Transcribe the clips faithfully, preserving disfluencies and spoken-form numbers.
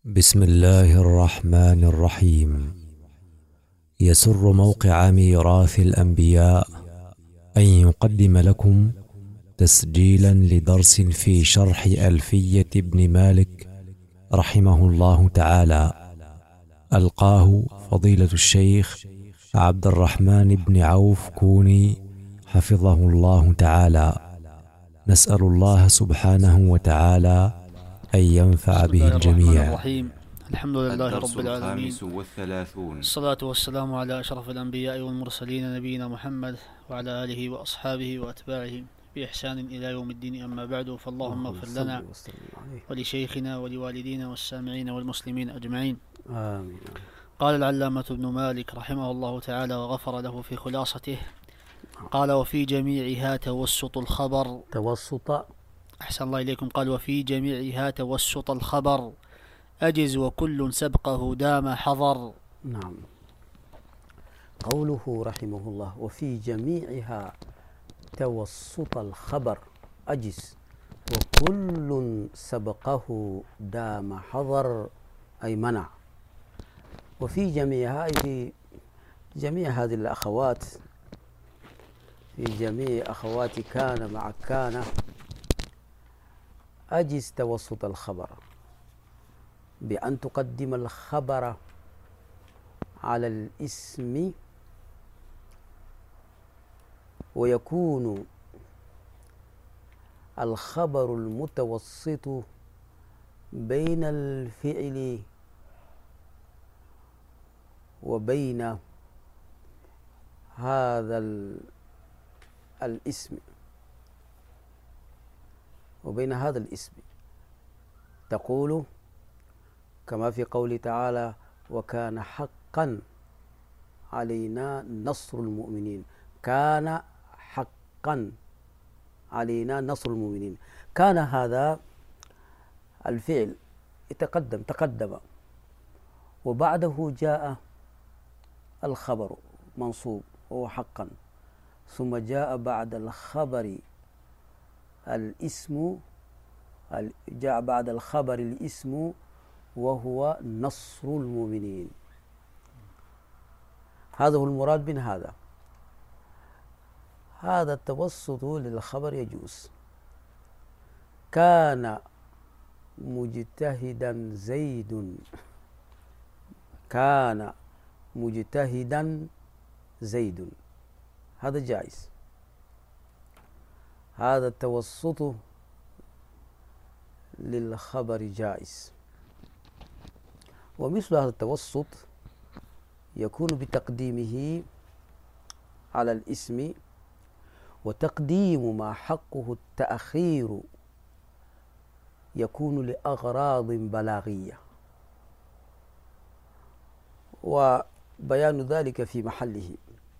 بسم الله الرحمن الرحيم. يسر موقع ميراث الأنبياء أن يقدم لكم تسجيلا لدرس في شرح ألفية ابن مالك رحمه الله تعالى، ألقاه فضيلة الشيخ عبد الرحمن بن عوف كوني حفظه الله تعالى. نسأل الله سبحانه وتعالى أن ينفع به الجميع. الرحيم. الحمد لله رب العالمين، والثلاثون. الصلاة والسلام على أشرف الأنبياء والمرسلين نبينا محمد وعلى آله وأصحابه وأتباعه بإحسان إلى يوم الدين. أما بعد، فاللهم اغفر لنا ولشيخنا ولوالدينا والسامعين والمسلمين أجمعين، آمين. قال العلامة ابن مالك رحمه الله تعالى وغفر له في خلاصته، قال: وفي جميعها توسط الخبر. توسط. أحسن الله إليكم. قال: وفي جميعها توسط الخبر أجز وكل سبقه دام حضر. نعم. قوله رحمه الله: وفي جميعها توسط الخبر أجز وكل سبقه دام حضر، أي منع. وفي جميعها، أي في جميع هذه الأخوات، في جميع أخوات كان مع كان، أجز توسط الخبر بأن تقدم الخبر على الاسم، ويكون الخبر المتوسط بين الفعل وبين هذا الاسم وبين هذا الاسم تقول كما في قوله تعالى: وكان حقا علينا نصر المؤمنين. كان حقا علينا نصر المؤمنين. كان هذا الفعل يتقدم تقدم وبعده جاء الخبر منصوب وهو حقا، ثم جاء بعد الخبر الاسم جاء بعد الخبر الاسم وهو نصر المؤمنين. هذا هو المراد من هذا. هذا التوسط للخبر يجوز. كان مجتهدا زيد. كان مجتهدا زيد، هذا جائز. هذا التوسط للخبر جائز. ومثل هذا التوسط يكون بتقديمه على الاسم، وتقديم ما حقه التأخير يكون لأغراض بلاغية، وبيان ذلك في محله.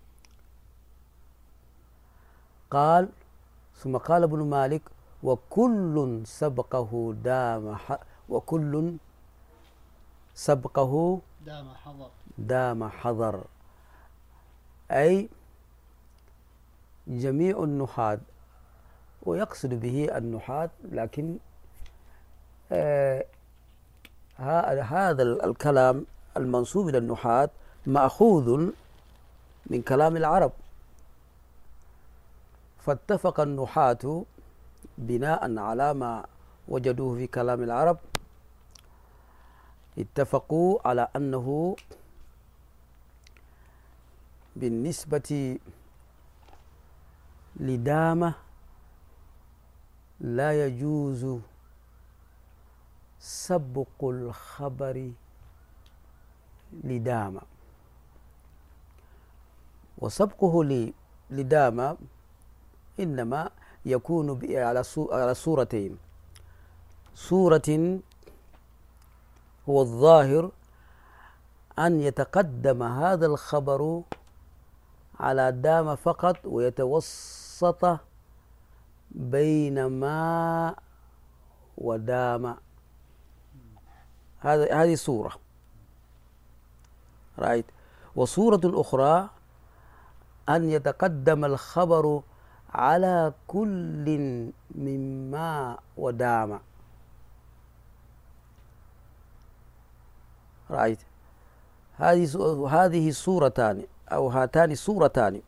قال: ثم قال ابن مالك: وكل سبقه دام وكل سبقه دام حضر. دام حضر، أي جميع النحاة، ويقصد به النحاة، لكن آه هذا الكلام المنسوب إلى النحاة مأخوذ من كلام العرب، فاتفق النحاة بناء على ما وجدوه في كلام العرب، اتفقوا على أنه بالنسبة لدامة لا يجوز سبق الخبر لدامة، وسبقه لدامة إنما يكون على صورتين: صورة هو الظاهر أن يتقدم هذا الخبر على دام فقط ويتوسط بين ما ودام. هذا هذه صورة، رايت. وصورة أخرى أن يتقدم الخبر على كل مما ودام. رأيت هذه هذه الصورتان أو هاتان الصورتان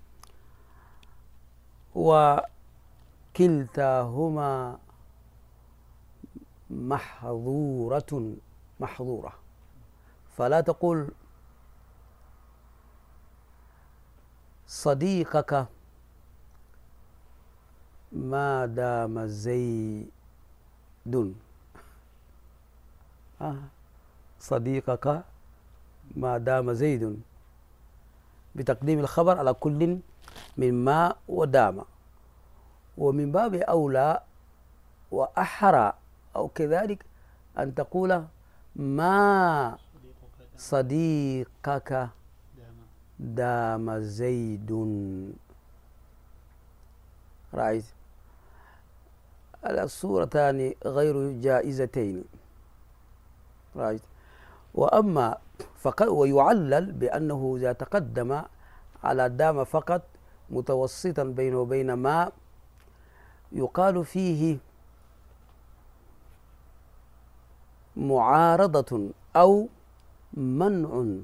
وكلتاهما محظورة محظورة. فلا تقول صديقك ما دام زيد آه. صديقك ما دام زيد بتقديم الخبر على كل من ما ودام، ومن باب أولى وأحرى أو كذلك أن تقول ما صديقك دام زيد. رأيت الصورتان غير جائزتين. رأيت. وأما فقط ويعلل بأنه إذا تقدم على دام فقط متوسطا بينه وبين ما يقال فيه معارضة أو منع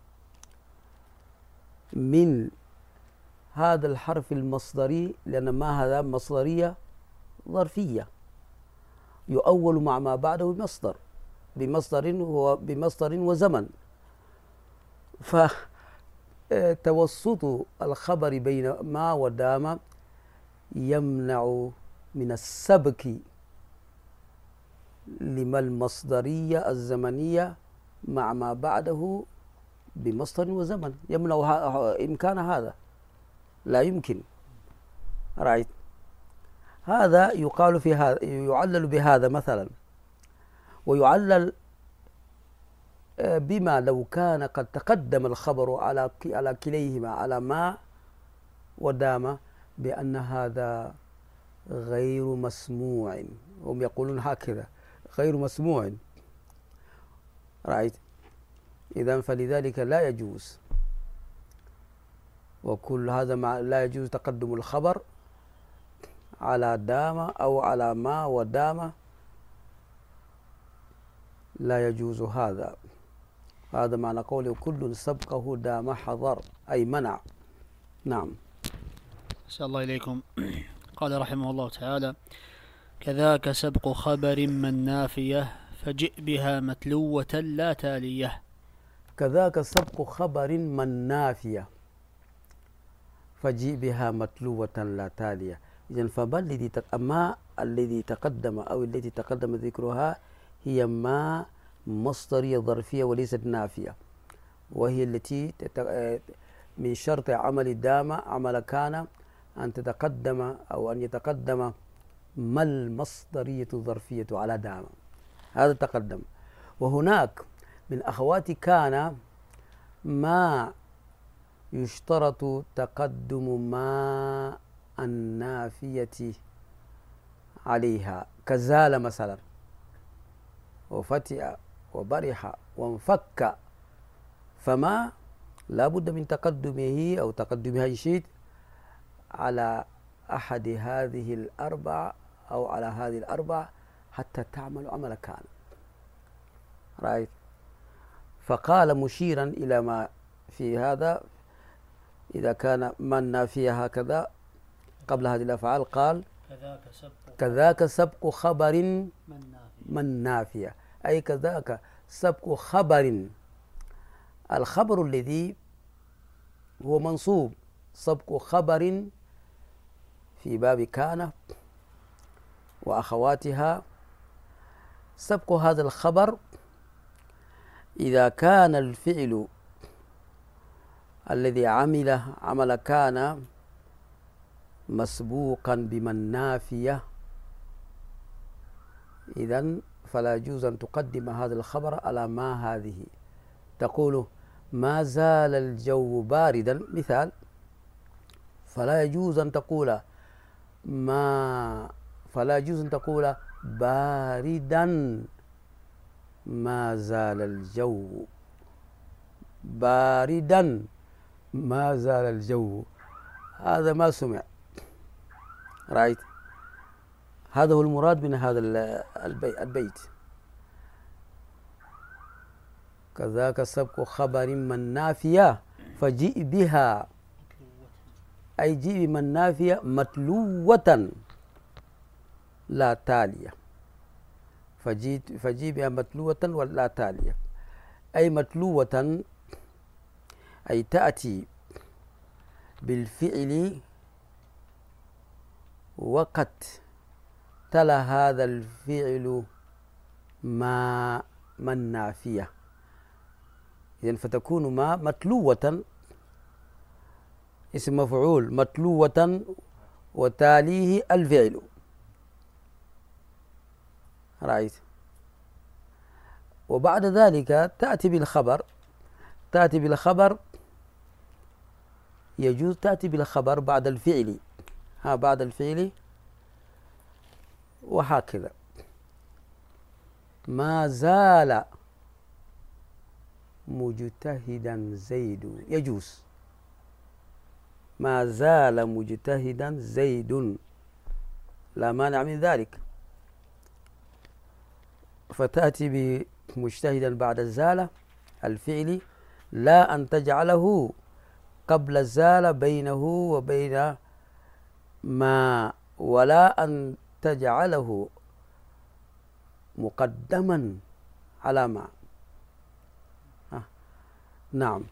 من هذا الحرف المصدري، لأن ما هذا مصدرية ظرفية يؤول مع ما بعده بمصدر بمصدر هو بمصدر وزمن، فتوسط الخبر بين ما ودام يمنع من السبك لما المصدرية الزمنية مع ما بعده بمصدر وزمن، يمنع إمكان هذا، لا يمكن. رأيت. هذا يقال في هذا يعلل بهذا مثلا، ويعلل بما لو كان قد تقدم الخبر على على كليهما على ما ودام بأن هذا غير مسموع. هم يقولون هكذا غير مسموع. رأيت. إذن فلذلك لا يجوز، وكل هذا مع لا يجوز تقدم الخبر على دام أو على ما ودام، لا يجوز هذا. هذا معنى قوله كل سبقه دام حضر أي منع. نعم. أحسن الله إليكم. قال رحمه الله تعالى: كذاك سبق خبر من نافية فجئ بها متلوة لا تالية. كذاك سبق خبر من نافية فجئ بها متلوة لا تالية. إذن فما الذي ما الذي تقدم أو التي تقدم ذكرها هي ما مصدرية ظرفية وليست نافية، وهي التي من شرط عمل دام عمل كان أن تتقدم أو أن يتقدم ما المصدرية الظرفية على دام، هذا تقدم. وهناك من أخوات كان ما يشترط تقدم ما النافية عليها، كزال مثلا وفتئ وبرح وانفك، فما لا بد من تقدمه أو تقدمها إن شئت على أحد هذه الأربع أو على هذه الأربع حتى تعمل عمل كان. رأيت. فقال مشيرا إلى ما في هذا إذا كان من نافية هكذا قبل هذه الأفعال قال كذاك سبق كذاك سبق خبر من نافية، أي كذاك سبق خبر، الخبر الذي هو منصوب، سبق خبر في باب كان وأخواتها. سبق هذا الخبر إذا كان الفعل الذي عمله عمل كان مسبوقا بمن نافية، إذن فلا يجوز أن تقدم هذا الخبر على ما هذه. تقول ما زال الجو باردا مثال، فلا يجوز أن تقول ما فلا يجوز أن تقول باردا ما زال الجو، باردا ما زال الجو، هذا ما سمع. رأيت. هذا هو المراد من هذا البيت. كذاك سبق خبر من نافية فجيء بها، أي جيء من نافية متلوة لا تالية، فجيء فجيء بها متلوة ولا تالية، أي متلوة أي تأتي بالفعل وقد تلا هذا الفعل ما من نافية، إذن فتكون ما متلوة اسم مفعول متلوة وتاليه الفعل. رأيت؟ وبعد ذلك تأتي بالخبر، تأتي بالخبر يجوز تأتي بالخبر بعد الفعل، ها بعد الفعل وهكذا. ما زال مجتهدا زيد يجوز، ما زال مجتهدا زيد لا مانع من ذلك، فتأتي بمجتهدا بعد الزالة الفعل، لا أن تجعله قبل الزالة بينه وبين ما، ولا أن تجعله مقدما على ما. ها. نعم.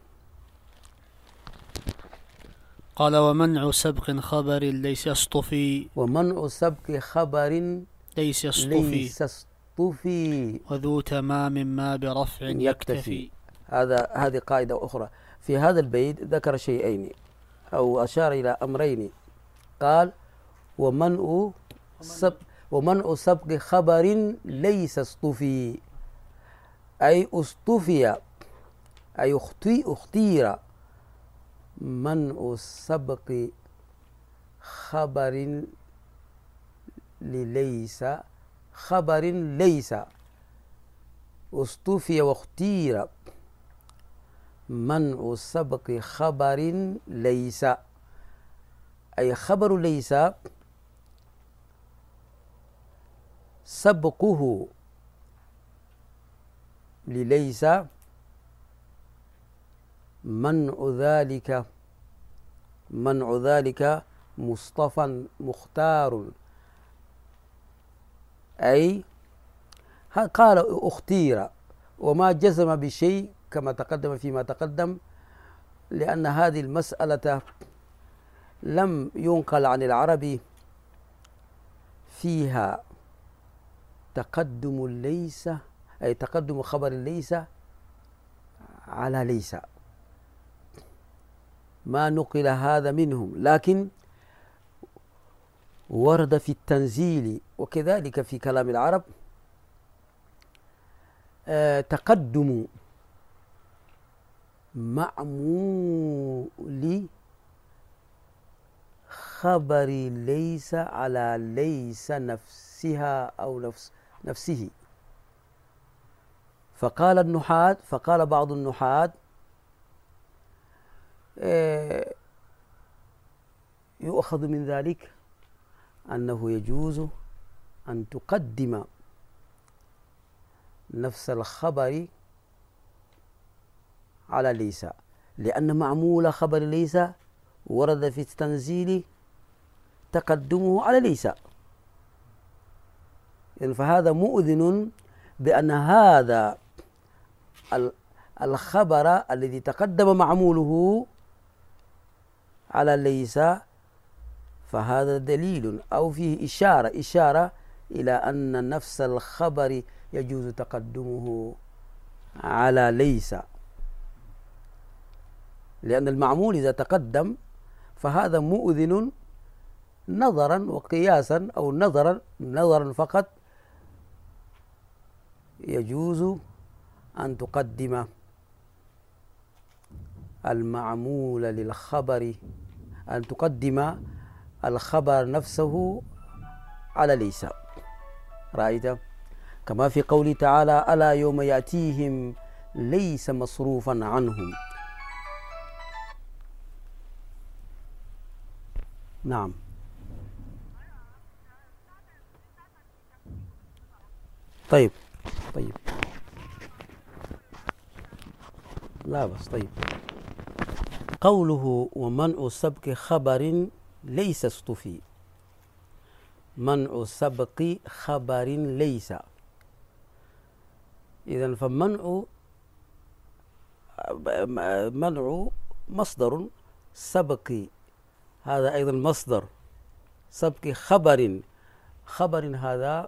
قال ومنع سبق خبر ليس يصطفي، ومنع سبق خبر ليس يصطفي ليس يصطفي وذو تمام ما برفع يكتفي, يكتفي. هذا هذه قاعدة أخرى. في هذا البيت ذكر شيئين أو أشار إلى أمرين، قال ومنع سبق ومنع سبق خبر ليس اصطفي، أي اصطفي أي اختير منع سبق خبر لليس خبر ليس، اصطفي واختير منع سبق خبر ليس، أي خبر ليس سبقه لليس منع ذلك منع ذلك مصطفى مختار، أي قال اختير وما جزم بشيء كما تقدم فيما تقدم، لأن هذه المسألة لم ينقل عن العرب فيها تقدم ليس، أي تقدم خبر ليس على ليس، ما نقل هذا منهم، لكن ورد في التنزيل وكذلك في كلام العرب آه تقدم معمول خبر ليس على ليس نفسها أو نفس نفسه. فقال النحاة فقال بعض النحاة آه يؤخذ من ذلك أنه يجوز أن تقدم نفس الخبر على ليس، لأن معمول خبر ليس ورد في التنزيل تقدمه على ليس، فهذا مؤذن بأن هذا الخبر الذي تقدم معموله على ليس فهذا دليل أو فيه إشارة إشارة إلى أن نفس الخبر يجوز تقدمه على ليس، لأن المعمول إذا تقدم فهذا مؤذن نظرا وقياسا أو نظرا نظرا فقط يجوز أن تقدم المعمول للخبر أن تقدم الخبر نفسه على ليس. رأيت؟ كما في قوله تعالى ألا يوم يأتيهم ليس مصروفا عنهم. نعم. طيب طيب لا بس طيب. قوله ومنع سبق خبر ليس اصطفي، منع سبق خبر ليس، إذن فمنع منع مصدر، سبق هذا أيضا مصدر، سبق خبر، خبر هذا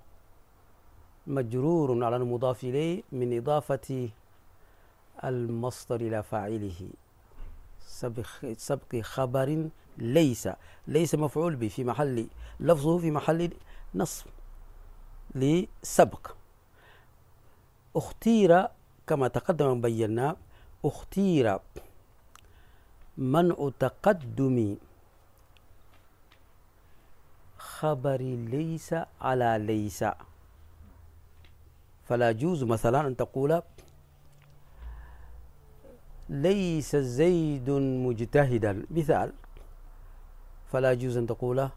مجرور على المضاف إليه من إضافة المصدر إلى فاعله. سبق سبق خبر ليس، ليس مفعول به في محل، لفظه في محل نصب لسبق. اختير كما تقدم بينا، اختير منع تقدم خبر ليس على ليس، فلا يجوز مثلا أن تقول ليس زيد مجتهدا مثال، فلا يجوز أن تقول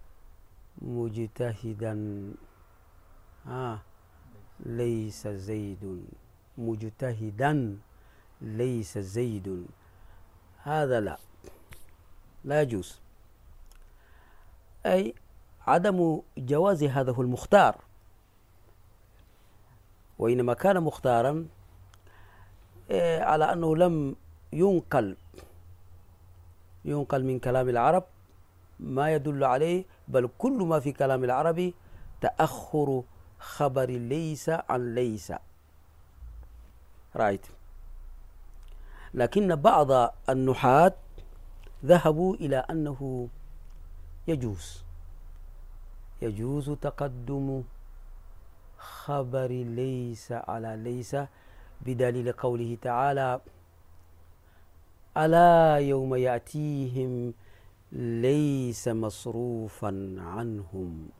مجتهدا آه ليس زيد، مجتهدا ليس زيد، هذا لا لا يجوز. أي عدم جواز هذا هو المختار، وإنما كان مختارا على أنه لم ينقل ينقل من كلام العرب ما يدل عليه، بل كل ما في كلام العرب تأخر خبر ليس عن ليس، رأيت. لكن بعض النحاة ذهبوا إلى أنه يجوز يجوز تقدم خبر ليس على ليس، بدليل قوله تعالى ألا يوم يأتيهم ليس مصروفا عنهم،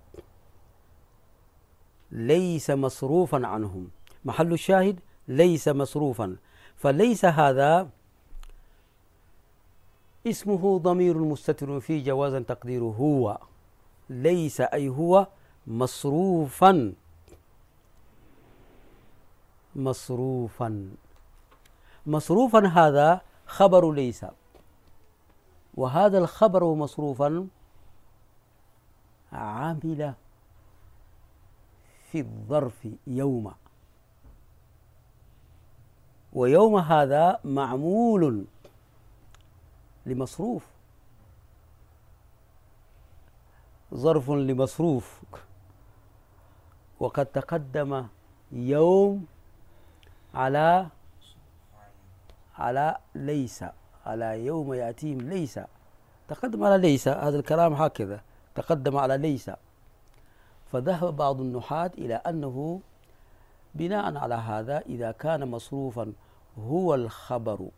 ليس مصروفا عنهم، محل الشاهد ليس مصروفا، فليس هذا اسمه ضمير مستتر فيه جوازا تقديره هو، ليس أي هو مصروفا مصروفا مصروفا هذا خبر ليس، وهذا الخبر مصروفا عامل في الظرف يوم، ويوم هذا معمول لمصروف، ظرف لمصروف، وقد تقدم يوم على على ليس، على يوم يأتيهم ليس، تقدم على ليس، هذا الكلام هكذا تقدم على ليس. فذهب بعض النحاة إلى أنه بناء على هذا إذا كان مصروفا هو الخبر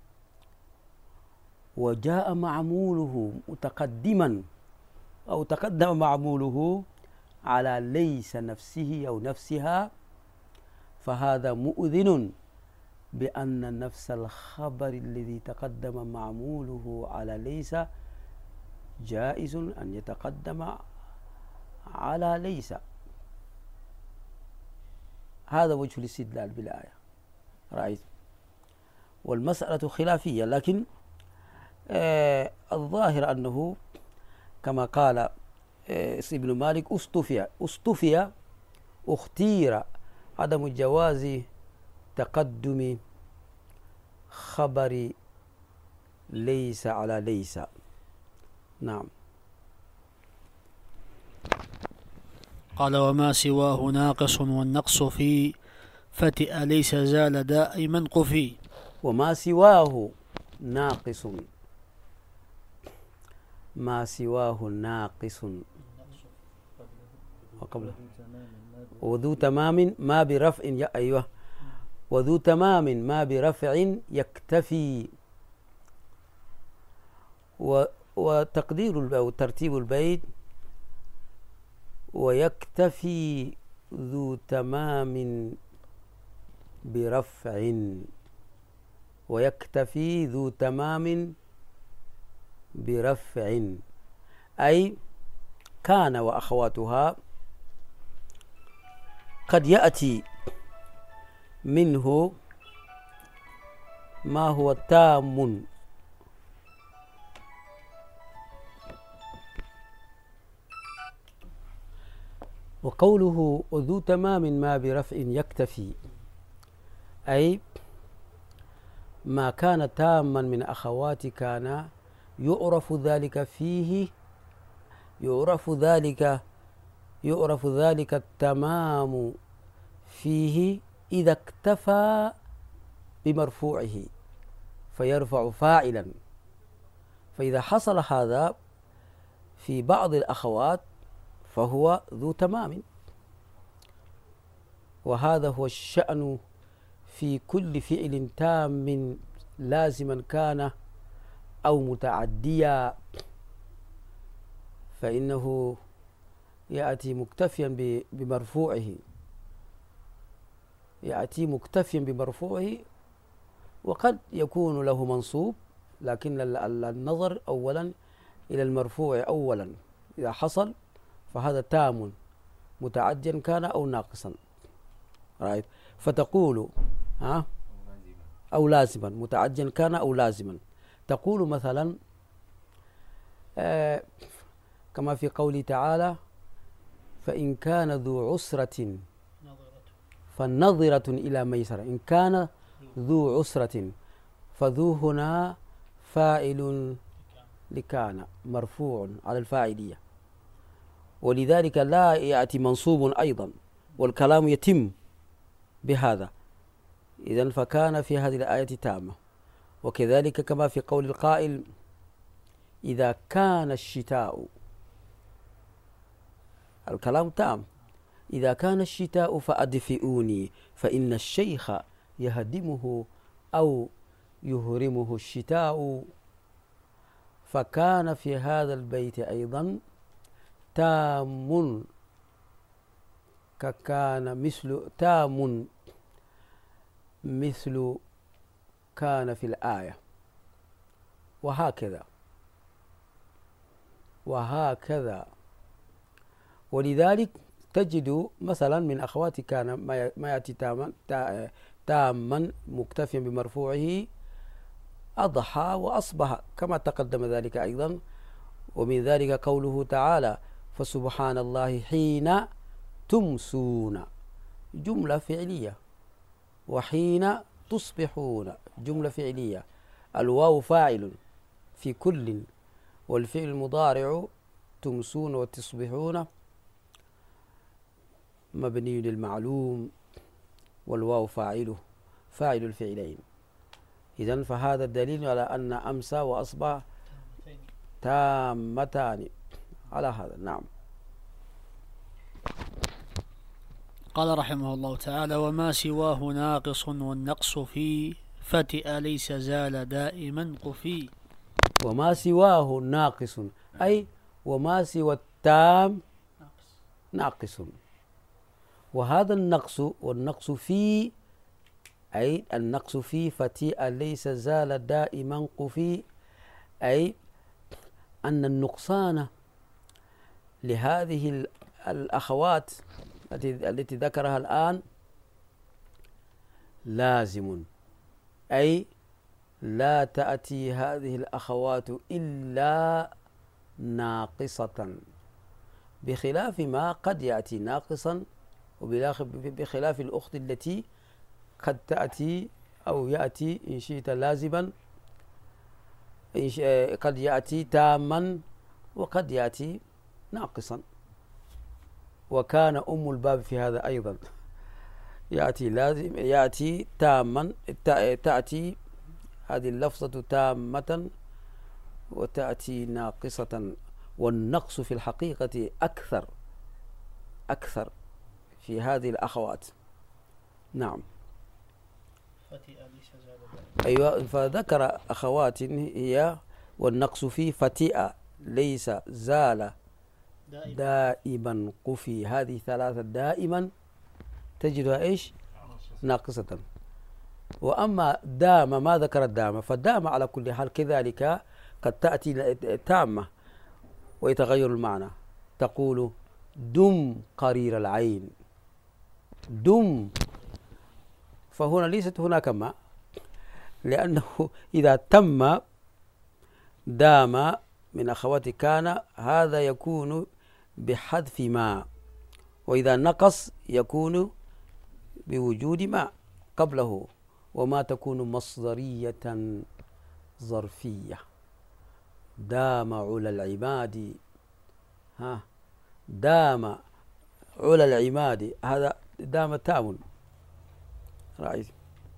وجاء معموله متقدما أو تقدم معموله على ليس نفسه أو نفسها، فهذا مؤذن بأن نفس الخبر الذي تقدم معموله على ليس جائز أن يتقدم على ليس. هذا وجه الاستدلال بالآية، رأيت. والمسألة خلافية، لكن آه الظاهر أنه كما قال آه ابن مالك اصطفي اصطفي اختير عدم جواز تقدم خبر ليس على ليس. نعم. قال وما سواه ناقص والنقص في فتئ ليس زال دائما قفي. وما سواه ناقص، ما سواه ناقص وقبله وذو تمام ما برفع، أيوه، وذو تمام ما برفع يكتفي. وتقدير أو ترتيب البيت ويكتفي ذو تمام برفع، ويكتفي ذو تمام برفع، أي كان وأخواتها قد يأتي منه ما هو تام. وقوله وذو تمام ما برفع يكتفي، أي ما كان تاما من أخوات كان يعرف ذلك فيه، يعرف ذلك يعرف ذلك التمام فيه إذا اكتفى بمرفوعه فيرفع فاعلا. فإذا حصل هذا في بعض الأخوات فهو ذو تمام. وهذا هو الشأن في كل فعل تام لازما كان أو متعديا، فإنه يأتي مكتفيا بمرفوعه يأتي مكتفيا بمرفوعه وقد يكون له منصوب، لكن النظر أولا إلى المرفوع أولا. إذا حصل فهذا تام متعديا كان أو ناقصا. right. فتقول ها أو لازما، متعديا كان أو لازما. تقول مثلا آه كما في قوله تعالى فإن كان ذو عسرة فالنظرة إلى ميسرة. إن كان ذو عسرة، فذو هنا فاعل لكان مرفوع على الفاعلية، ولذلك لا يأتي منصوب أيضا، والكلام يتم بهذا. إذن فكان في هذه الآية تامة. وكذلك كما في قول القائل إذا كان الشتاء، الكلام تام. إذا كان الشتاء فأدفئوني فإن الشيخ يهدمه أو يهرمه الشتاء. فكان في هذا البيت أيضا تام ككان مثل تام مثل كان في الآية، وهكذا وهكذا. ولذلك تجد مثلا من أخوات كان ما يأتي تاما تاما مكتفيا بمرفوعه أضحى وأصبح كما تقدم ذلك أيضا. ومن ذلك قوله تعالى فسبحان الله حين تمسون، جملة فعلية، وحين تصبحون جملة فعلية. الواو فاعل في كل، والفعل المضارع تمسون وتصبحون مبني للمعلوم، والواو فاعله فاعل الفعلين. إذن فهذا الدليل على أن أمسى وأصبح تامتان على هذا. نعم. قال رحمه الله تعالى وما سواه ناقص والنقص فيه فتئ ليس زال دائما قفي. وما سواه ناقص، أي وما سوى التام ناقص. وهذا النقص والنقص فيه، أي النقص فيه فتئ ليس زال دائما قفي، أي أن النقصان لهذه الأخوات التي ذكرها الآن لازم، أي لا تأتي هذه الأخوات إلا ناقصة، بخلاف ما قد يأتي ناقصا، وبخلاف الأخت التي قد تأتي أو يأتي إن شئت لازما، قد يأتي تاما وقد يأتي ناقصا. وكان أم الباب في هذا أيضا، يأتي لازم يأتي تاما، تأتي هذه اللفظة تامة وتأتي ناقصة. والنقص في الحقيقة أكثر أكثر في هذه الأخوات. نعم. أيوة. فذكر أخوات هي والنقص فيه فتئ ليس زال دائما قفي. هذه ثلاثة دائما تجدها إيش؟ ناقصة. وأما دام ما ذكر الدام، فالدام على كل حال كذلك قد تأتي تامة ويتغير المعنى. تقول دم قرير العين، دم، فهنا ليست هناك ما، لأنه إذا تم دام من أخوات كان هذا يكون بحذف ما، وإذا نقص يكون بوجود ما قبله، وما تكون مصدرية ظرفية. دام علا العماد، ها دام علا العماد، هذا دام تام. رأيت.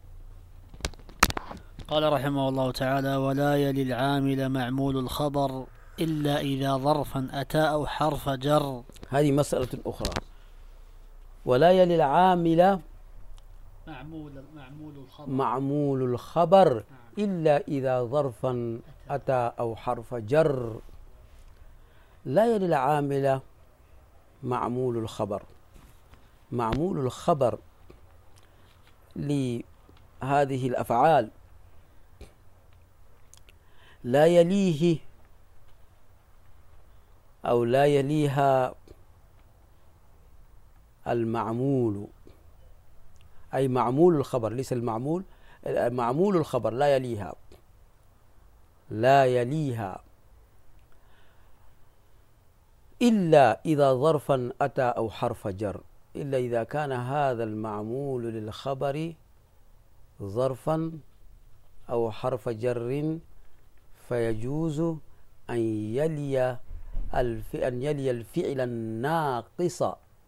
قال رحمه الله تعالى: ولا يلي العامل معمول الخبر إلا إذا ظرفا أتى أو حرف جر. هذه مسألة أخرى. ولا يلي العامل معمول معمول الخبر معمول الخبر إلا إذا ظرفا أتى أو حرف جر. لا يلي العامل معمول الخبر. معمول الخبر لهذه الأفعال لا يليه أو لا يليها المعمول، أي معمول الخبر، ليس المعمول، معمول الخبر لا يليها، لا يليها إلا إذا ظرفا أتى أو حرف جر، إلا إذا كان هذا المعمول للخبر ظرفا أو حرف جر، فيجوز أن يلي الف... أن يلي الفعل الناقص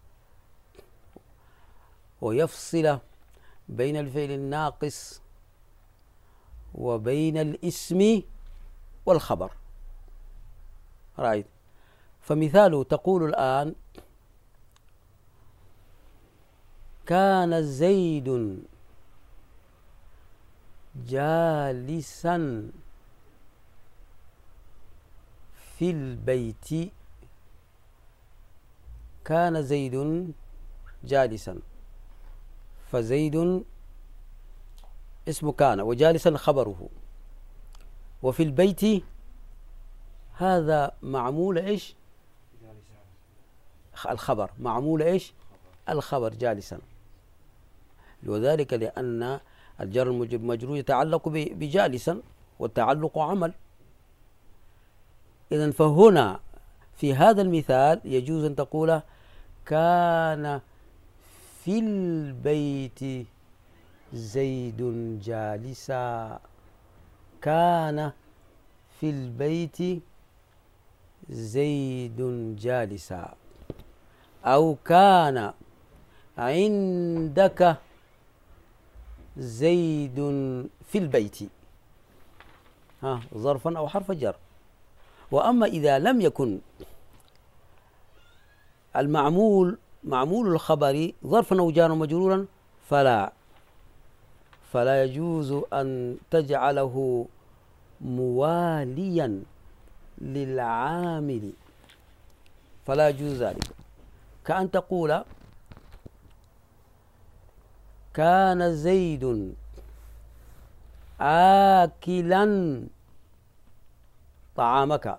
ويفصل بين الفعل الناقص وبين الاسم والخبر. رأيت. فمثاله تقول الآن: كان زيد جالسا في البيت. كان زيد جالسا، فزيد اسم كان، وجالسا خبره، وفي البيت هذا معمول ايش؟ الخبر. معمول ايش؟ الخبر جالسا. وذلك لأن الجر المجرور يتعلق بجالسا، والتعلق عمل. إذن فهنا في هذا المثال يجوز أن تقول: كان في البيت زيد جالسا. كان في البيت زيد جالسا. أو كان عندك زيد في البيت، ها ظرفا أو حرف جر. وأما إذا لم يكن المعمول معمول الخبر ظرفا أو جارا مجرورا فلا فلا يجوز أن تجعله مواليا للعامل، فلا يجوز ذلك. كأن تقول: كان زيد آكلا طعامك.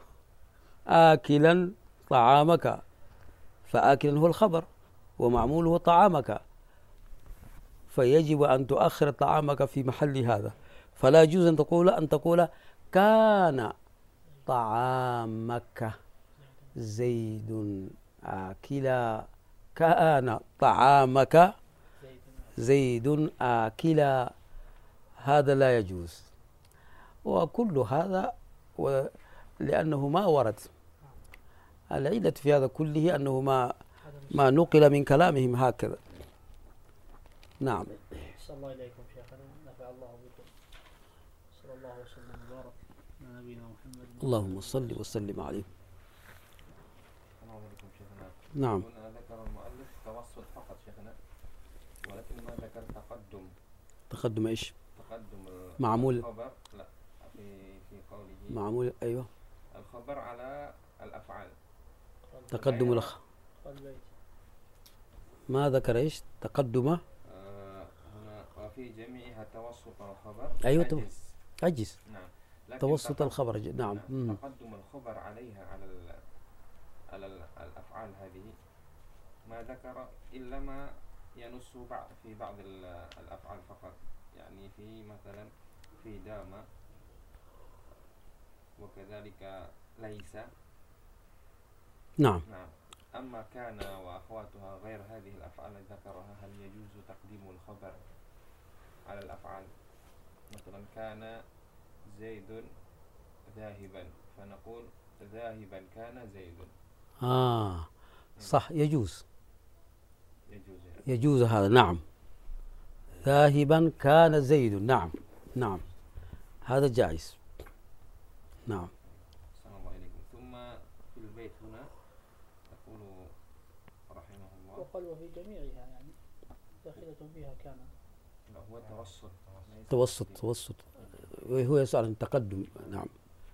آكلا طعامك، فآكلا هو الخبر ومعموله طعامك، فيجب أن تؤخر طعامك في محل هذا. فلا يجوز أن تقول أن تقول كان طعامك زيد آكلا. كان طعامك زيد آكلا، هذا لا يجوز. وكل هذا لأنه ما ورد. العلة في هذا كله أنه ما ما نقل من كلامهم هكذا. نعم. صلى الله إليكم شيخنا، نفع الله بكم. صلى الله وسلم وبارك على نبينا محمد. اللهم صل وسلم عليه. السلام عليكم شيخنا. نعم. هنا ذكر المؤلف توسط فقط شيخنا، ولكن ما ذكر تقدم. تقدم ايش؟ تقدم معمول الخبر، لا، في في قوله معمول. ايوه، الخبر على الأفعال. تقدم الأخ ما ذكر ايش؟ تقدم آه هنا وفي جميعها توسط الخبر. ايوه، عجز. عجز. نعم. لكن توسط الخبر. نعم. نعم. تقدم الخبر عليها على ال على ال الأفعال هذه ما ذكر إلا ما ينص بعض في بعض الأفعال فقط. يعني في مثلا في دام وكذلك ليس. نعم. نعم. أما كان وأخواتها غير هذه الأفعال التي ذكرها، هل يجوز تقديم الخبر على الأفعال؟ مثلا كان زيد ذاهبا، فنقول ذاهبا كان زيد. آه صح، يجوز يجوز يعني. يجوز هذا، نعم. ذاهبا كان زيد، نعم نعم، هذا جائز. نعم. السلام الله عليكم. ثم في البيت هنا يقول رحمه الله، وقال وفي جميعها يعني داخلة فيها كان. لا، هو توسط توسط توسط هو يسأل عن التقدم. نعم.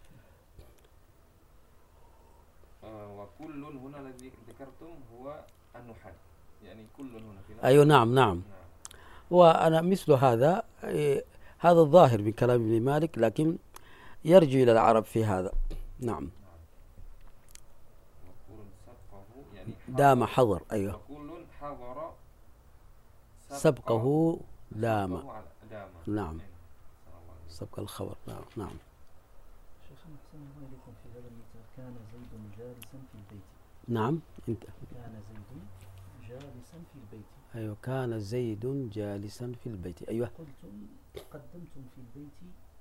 آه وكل هنا الذي ذكرتم هو النحاة، يعني كل هنا في أيوة نعم نعم. نعم. وأنا مثل هذا إيه، هذا الظاهر من كلام ابن مالك، لكن يرجع إلى العرب في هذا. نعم. وكل سبقه يعني دام حضر. أيوة. وكل حضر سبقه دام. سبقه على- دام. نعم. أيوة. السلام عليكم. سبق الخبر. نعم نعم. شيخنا أحسن الله إليكم، في هذا المثال كان زيد جالسا في البيت. نعم. انت. كان زيد جالسا في البيت. أيوة كان زيد جالسا في البيت. أيوة. قلتم قدمتم في البيت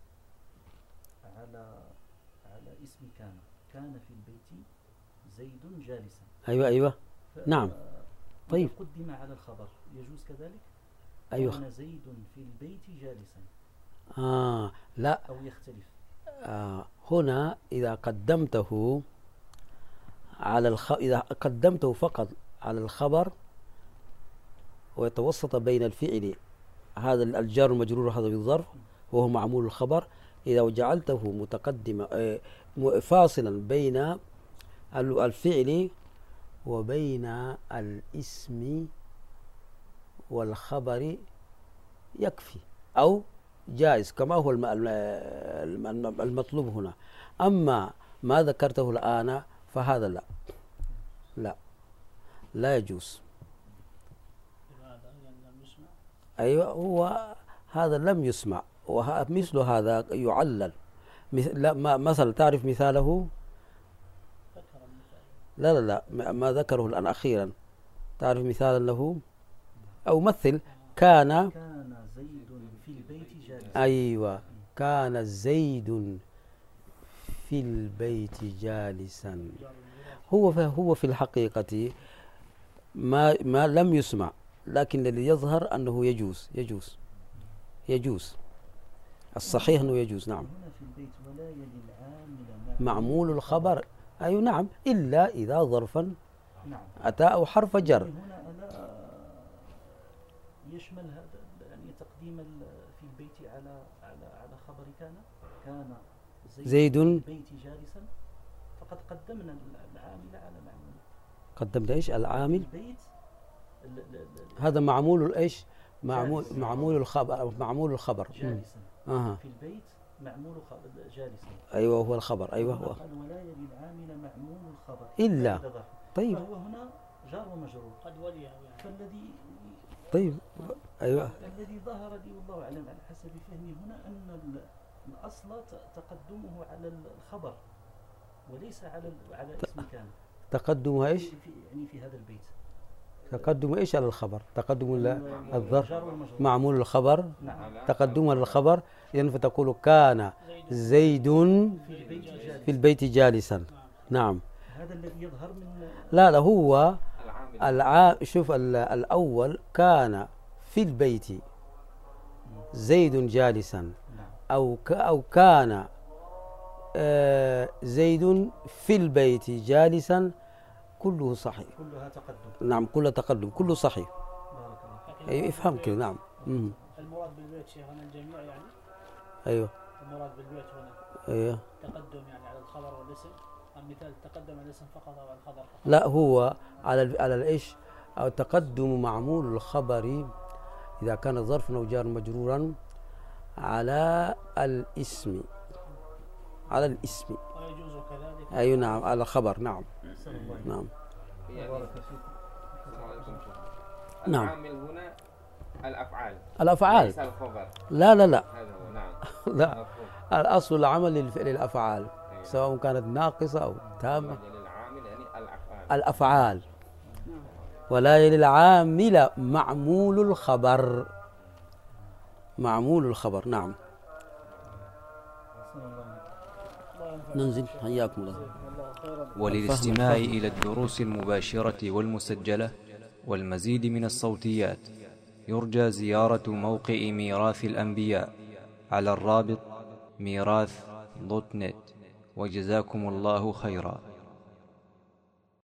على على اسم كان. كان في البيت زيد جالسا. أيوة أيوة. ف- نعم. طيب. إذا قدم على الخبر يجوز كذلك؟ أيوة. كان زيد في البيت جالسا آه لا. أو يختلف؟ آه هنا إذا قدمته على الخ... إذا قدمته فقط على الخبر ويتوسط بين الفعل، هذا الجار المجرور هذا بالظرف وهو معمول الخبر، إذا جعلته متقدما آه، م- فاصلا بين ال- الفعل وبين الاسم والخبر يكفي أو جائز كما هو الم- الم- الم- المطلوب هنا. أما ما ذكرته الآن فهذا لا لا لا يجوز. لماذا؟ يعني لم يسمع. أيوة هو هذا لم يسمع، ومثل هذا يعلل. مث- لا ما مثلا تعرف مثاله؟ ذكر المثال. لا لا لا ما- ما ذكره الآن أخيرا، تعرف مثالا له أو مثل؟ كان. كان زيد في البيت جالسا. أيوة كان زيد في البيت جالسا. هو هو في الحقيقة ما ما لم يسمع، لكن الذي يظهر أنه يجوز يجوز يجوز الصحيح أنه يجوز. نعم. هنا في البيت ولا يلي العامل معمول الخبر. أي نعم، إلا إذا ظرفا نعم. أتى أو حرف جر. هنا ألا يشمل هذا يعني تقديم ال- في البيت على على على خبر كان. كان زيد, زيد. في البيت جالسا، فقد قدمنا العامل على معمول. قدمت إيش العامل؟ البيت ال- ال- ال- هذا معمول إيش؟ معمول جالس. معمول الخبر معمول الخبر. مم. جالسا أها. في البيت معمول خ- جالسا. أيوة هو الخبر. أيوة هنا هو. قال ولا يلي العامل معمول الخبر إلا. إذا ظرف. طيب فهو هنا جار ومجرور. قد وليه يعني. فالذي طيب أيوة. الذي ظهر لي والله اعلم على حسب فهمي هنا ان ال- الاصل ت- تقدمه على الخبر وليس على ال- على اسم كان. تقدم إيش؟ في يعني في هذا البيت تقدم إيش على الخبر؟ تقدم ال- ال- الظرف الجار والمجرور. معمول الخبر. نعم. تقدما للخبر، إذن فتقول كان زيد في البيت جالس. في البيت جالسا. نعم. هذا الذي يظهر من لا لا هو العامل الع... شوف ال- الأول كان في البيت زيد جالسا، نعم. أو ك... أو كان آه زيد في البيت جالسا، كله صحيح. كلها تقدم. نعم كله تقدم، كله صحيح. بارك الله فيك. أيوة افهم كده. نعم. مم. المراد بالبيت شيخنا الجميع يعني. أيوة المراد بالبيت هنا أيوة. تقدم يعني على الخبر والاسم. المثال تقدم على الاسم فقط او على الخبر فقط. لا هو على ال- على الايش او تقدم معمول الخبر اذا كان ظرفا او جار مجرورا على الاسم على الاسم. ويجوز كذلك. اي نعم على الخبر. نعم أحسن الله إليك. نعم يعني بارك فيك. السلام عليكم نعم. العامل هنا الأفعال الافعال. ليس الخبر. لا لا لا هذا هو. نعم. لا، الأصل العمل للفعل الأفعال سواء كانت ناقصة أو تامة. للعامل يعني الأفعال الأفعال، ولا يلي العامل معمول الخبر. معمول الخبر، نعم. ننزل، حياكم الله. وللاستماع إلى الدروس المباشرة والمسجلة والمزيد من الصوتيات يرجى زيارة موقع ميراث الأنبياء على الرابط ميراث دوت نت. وجزاكم الله خيرا.